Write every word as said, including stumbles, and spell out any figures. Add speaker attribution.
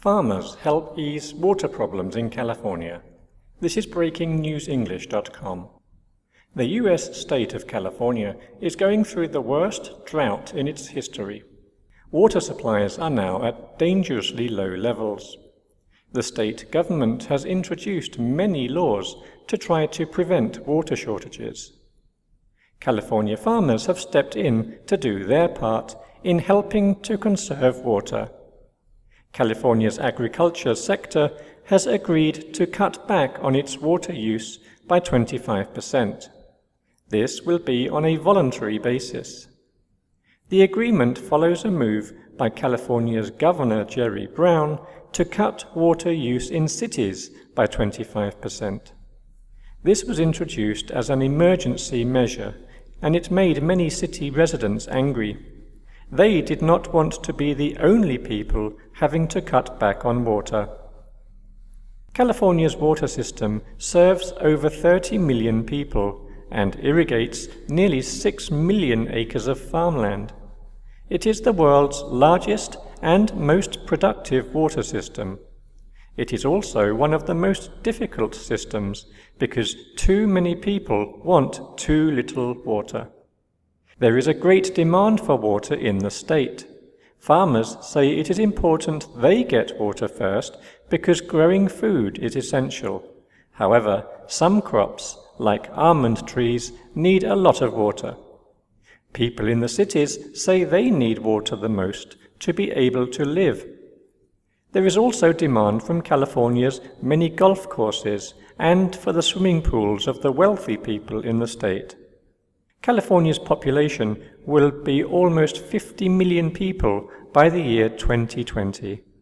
Speaker 1: Farmers help ease water problems in California. This is breaking news english dot com. The U S state of California is going through the worst drought in its history. Water supplies are now at dangerously low levels. The state government has introduced many laws to try to prevent water shortages. California farmers have stepped in to do their part in helping to conserve water. California's agriculture sector has agreed to cut back on its water use by twenty-five percent. This will be on a voluntary basis. The agreement follows a move by California's Governor Jerry Brown to cut water use in cities by twenty-five percent. This was introduced as an emergency measure, and it made many city residents angry. They did not want to be the only people having to cut back on water. California's water system serves over thirty million people and irrigates nearly six million acres of farmland. It is the world's largest and most productive water system. It is also one of the most difficult systems because too many people want too little water. There is a great demand for water in the state. Farmers say it is important they get water first because growing food is essential. However, some crops, like almond trees, need a lot of water. People in the cities say they need water the most to be able to live. There is also demand from California's many golf courses and for the swimming pools of the wealthy people in the state. California's population will be almost fifty million people by the year twenty twenty.